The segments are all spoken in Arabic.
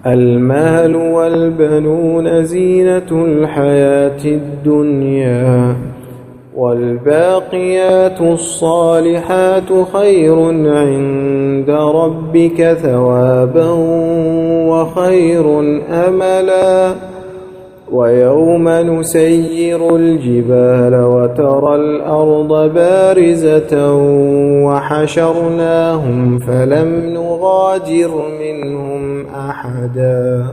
المال والبنون زينة الحياة الدنيا، والباقيات الصالحات خير عند ربك ثوابا وخير أملا. ويوم نسير الجبال وترى الأرض بارزة وحشرناهم فلم نغادر منهم أحدا،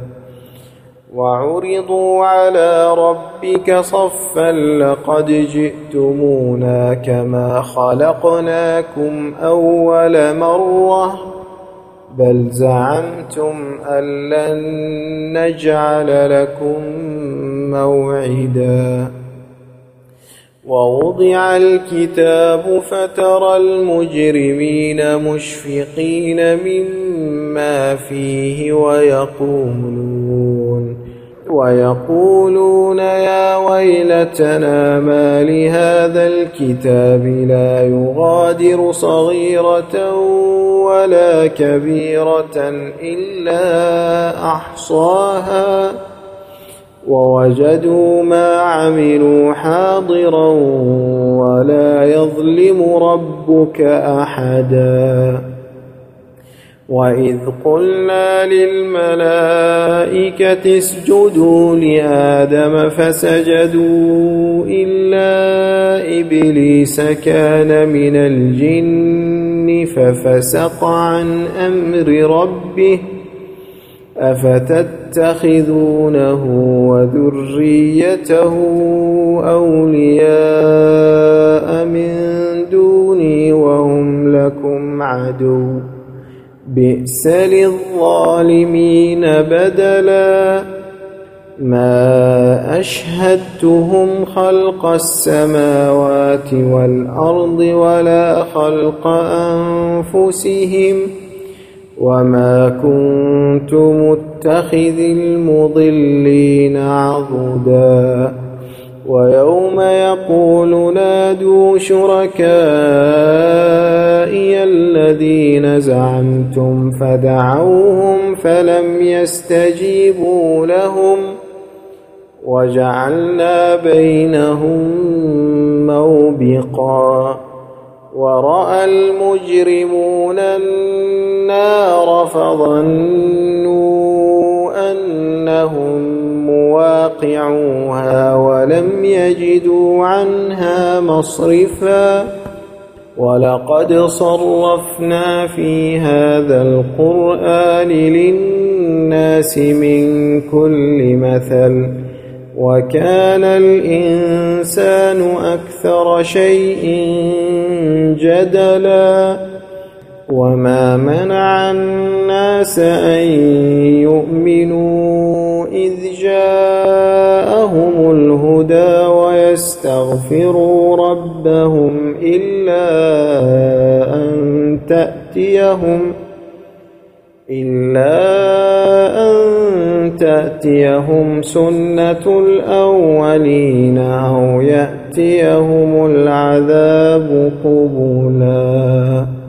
وعرضوا على ربك صفا لقد جئتمونا كما خلقناكم أول مرة بل زعمتم أن لن نجعل لكم موعدا. ووضع الكتاب فترى المجرمين مشفقين مما فيه ويقولون يا ويلتنا ما لهذا الكتاب لا يغادر صغيرة ولا كبيرة إلا أحصاها ووجدوا ما عملوا حاضرا ولا يظلم ربك أحدا. وإذ قلنا للملائكة اسجدوا لآدم فسجدوا إلا إبليس كان من الجن ففسق عن أمر ربه أفتتخذونه وذريته أولياء من دوني وهم لكم عدو بئس للظالمين بدلا. ما أشهدتهم خلق السماوات والأرض ولا خلق أنفسهم وما كنت متخذ المضلين عضدا. ويوم يقول نادوا شركائي الذين زعمتم فدعوهم فلم يستجيبوا لهم وجعلنا بينهم موبقا. ورأى المجرمون النار فظنوا أنهم مواقعوها ولم يجدوا عنها مصرفا. ولقد صرفنا في هذا القرآن للناس من كل مثل وكان الإنسان أكثر شيء جدلا. وما منع الناس أن يؤمنوا إذ جاءهم الهدى ويستغفروا ربهم إلا أن تأتيهم سنة الأولين أو يأتيهم العذاب قبلا.